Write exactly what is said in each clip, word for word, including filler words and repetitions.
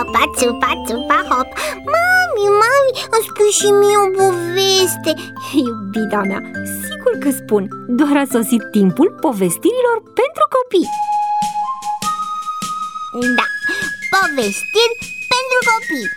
țupa, țupa, țupa, hop. Mami, mami, îmi spui și mie o poveste. Iubita mea, sigur că spun. Doar a sosit timpul povestirilor pentru copii. Da, povestiri pentru copii.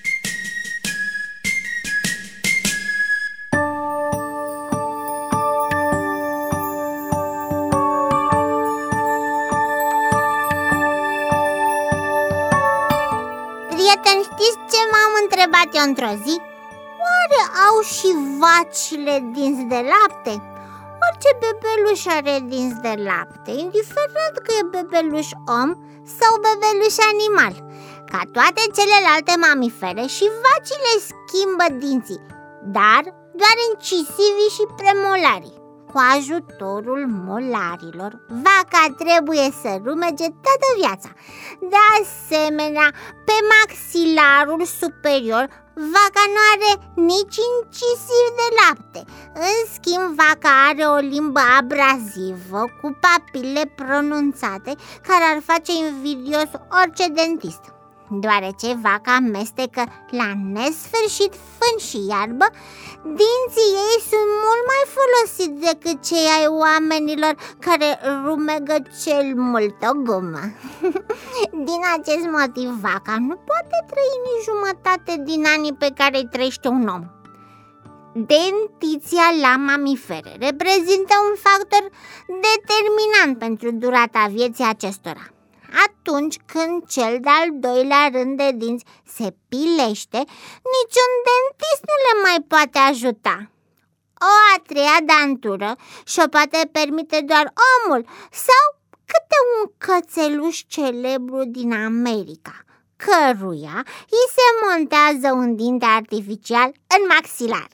Prieteni, știți ce m-am întrebat eu într-o zi? Oare au și vacile dinți de lapte? Orice bebeluș are dinți de lapte, indiferent că e bebeluș om sau bebeluș animal. Ca toate celelalte mamifere, și vacile schimbă dinții, dar doar incisivii și premolarii. Cu ajutorul molarilor, vaca trebuie să rumege toată viața. De asemenea, pe maxilarul superior, vaca nu are nici incisiv de lapte. În schimb, vaca are o limbă abrazivă, cu papile pronunțate, care ar face invidios orice dentist. Deoarece vaca amestecă la nesfârșit fân și iarbă, dinții ei sunt mult mai folosiți decât cei ai oamenilor, care rumegă cel mult o gumă. Din acest motiv, vaca nu poate trăi nici jumătate din anii pe care îi trăiește un om. Dentiția la mamifere reprezintă un factor determinant pentru durata vieții acestora. Atunci când cel de-al doilea rând de dinți se pilește, niciun dentist nu le mai poate ajuta. O a treia dantură și-o poate permite doar omul sau câte un cățeluș celebru din America, căruia îi se montează un dinte artificial în maxilar.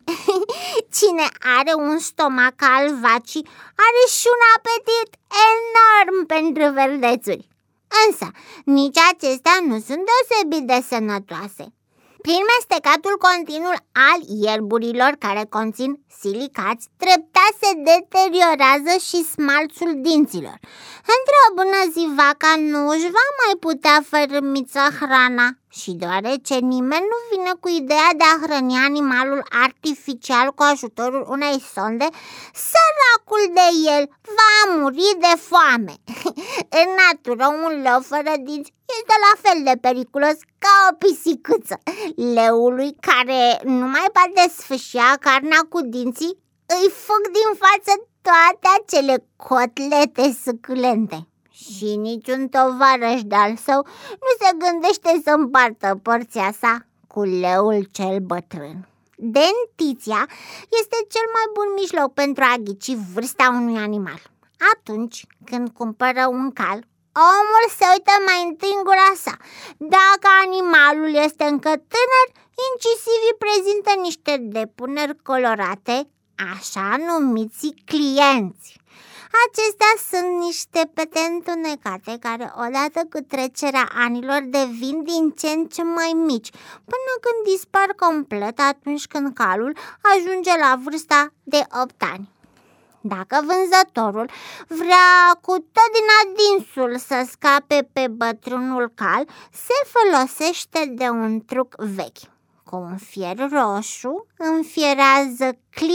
Cine are un stomac al vacii are și un apetit enorm pentru verdețuri. Însă, nici acestea nu sunt deosebit de sănătoase. Prin mestecatul continuu al ierburilor care conțin silicați, treptat se deteriorează și smalțul dinților. Într-o bună zi, vaca nu își va mai putea fărâmița hrana și deoarece nimeni nu vine cu ideea de a hrăni animalul artificial cu ajutorul unei sonde, săracul de el va muri de foame. În natură, un leu fără dinți este la fel de periculos ca o pisicuță. Leului care nu mai poate sfâșia carnea cu dinții, îi fug din față toate acele cotlete suculente. Și niciun tovarăș de-al său nu se gândește să împartă porția sa cu leul cel bătrân. Dentiția este cel mai bun mijloc pentru a ghici vârsta unui animal. Atunci când cumpără un cal, omul se uită mai întâi în gura sa. Dacă animalul este încă tânăr, incisivii prezintă niște depuneri colorate, așa numiți clienți. Acestea sunt niște pete întunecate care, odată cu trecerea anilor, devin din ce în ce mai mici, până când dispar complet atunci când calul ajunge la vârsta de opt ani. Dacă vânzătorul vrea cu tot din adinsul să scape pe bătrânul cal, se folosește de un truc vechi. Cu un fier roșu înfierează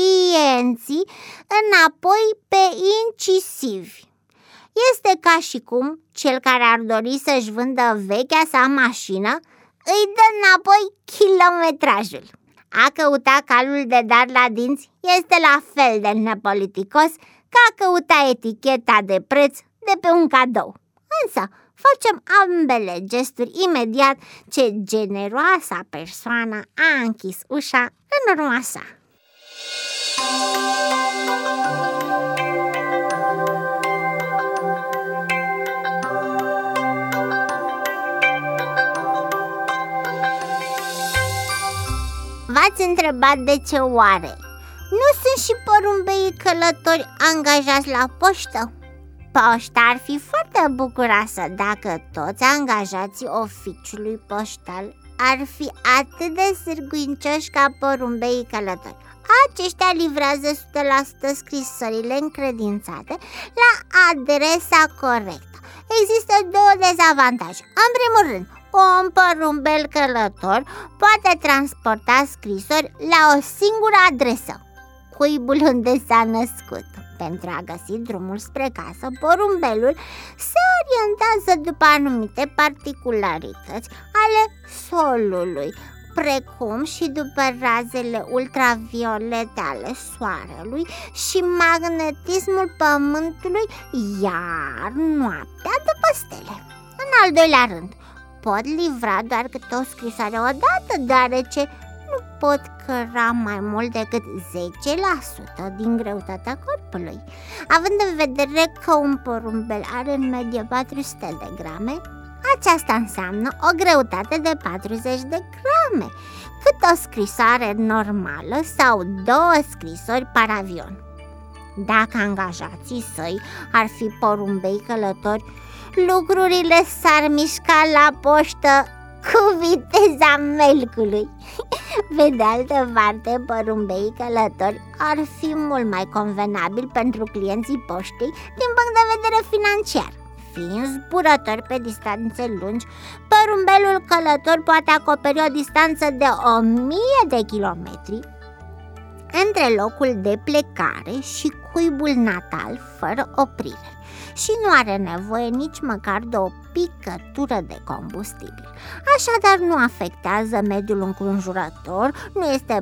clienții înapoi pe incisivi. Este ca și cum cel care ar dori să-și vândă vechea sa mașină îi dă înapoi kilometrajul. A căuta calul de dar la dinți este la fel de nepoliticos ca a căuta eticheta de preț de pe un cadou. Însă facem ambele gesturi imediat ce generoasa persoană a închis ușa în urma sa. V-ați întrebat de ce oare? Nu sunt și porumbeii călători angajați la poștă? Poșta ar fi foarte bucuroasă dacă toți angajații oficiului poștal ar fi atât de sârguincioși ca porumbeii călători. Aceștia livrează o sută la sută scrisorile încredințate la adresa corectă. Există două dezavantaje. În primul rând, un porumbel călător poate transporta scrisori la o singură adresă, cuibul unde s-a născut. Pentru a găsi drumul spre casă, porumbelul se orientează după anumite particularități ale solului, precum și după razele ultraviolete ale soarelui și magnetismul pământului, iar noaptea după stele. În al doilea rând, pot livra doar câte o scrisoare odată, deoarece nu pot căra mai mult decât zece la sută din greutatea corpului. Având în vedere că un porumbel are în medie patru sute de grame, aceasta înseamnă o greutate de patruzeci de grame, cât o scrisoare normală sau două scrisori par avion. Dacă angajații săi ar fi porumbei călători, lucrurile s-ar mișca la poștă cu viteza melcului. Pe de altă parte, porumbeii călători ar fi mult mai convenabil pentru clienții poștei din punct de vedere financiar. Fiind zburător pe distanțe lungi, porumbelul călător poate acoperi o distanță de o mie de kilometri între locul de plecare și cuibul natal fără oprire și nu are nevoie nici măcar de o picătură de combustibil. Așadar nu afectează mediul înconjurător, nu este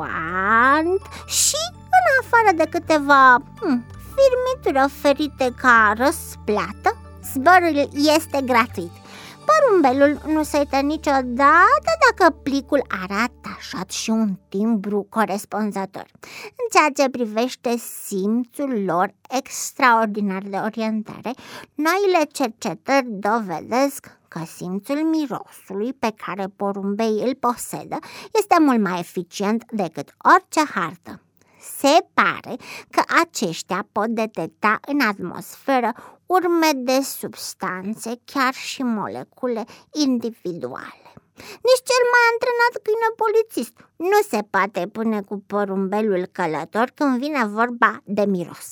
poluant și, în afară de câteva hm, firmituri oferite ca răsplată, zborul este gratuit. Porumbelul nu se uită niciodată dacă plicul are atașat și un timbru corespunzător. În ceea ce privește simțul lor extraordinar de orientare, noile cercetări dovedesc că simțul mirosului pe care porumbeii îl posedă este mult mai eficient decât orice hartă. Se pare că aceștia pot detecta în atmosferă urme de substanțe, chiar și molecule individuale. Nici cel mai antrenat câine polițist nu se poate pune cu porumbelul călător când vine vorba de miros.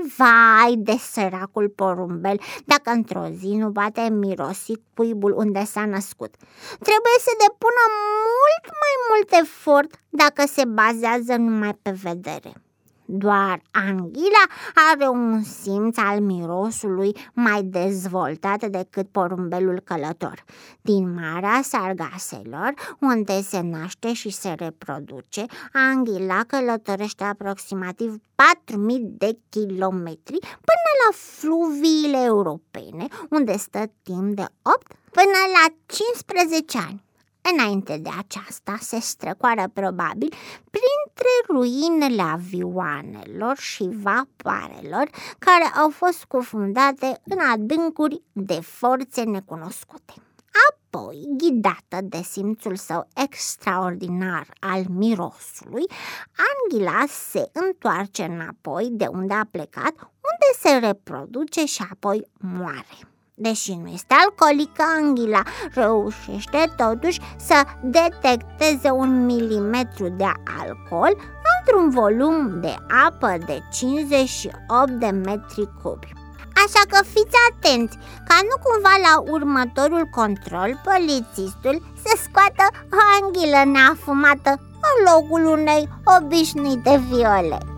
Vai de săracul porumbel dacă într-o zi nu poate mirosi cuibul unde s-a născut. Trebuie să depună mult mai mult efort dacă se bazează numai pe vedere. Doar anghila are un simț al mirosului mai dezvoltat decât porumbelul călător. Din Marea Sargaselor, unde se naște și se reproduce, anghila călătorește aproximativ patru mii de kilometri până la fluviile europene, unde stă timp de opt până la cincisprezece ani. Înainte de aceasta se strecoară probabil printre ruinele avioanelor și vapoarelor care au fost scufundate în adâncuri de forțe necunoscute. Apoi, ghidată de simțul său extraordinar al mirosului, anghila se întoarce înapoi de unde a plecat, unde se reproduce și apoi moare. Deși nu este alcoolică, anghila reușește totuși să detecteze un milimetru de alcool într-un volum de apă de cincizeci și opt de metri cubi. Așa că fiți atenți ca nu cumva la următorul control polițistul să scoată o anghilă neafumată în locul unei obișnuite viole.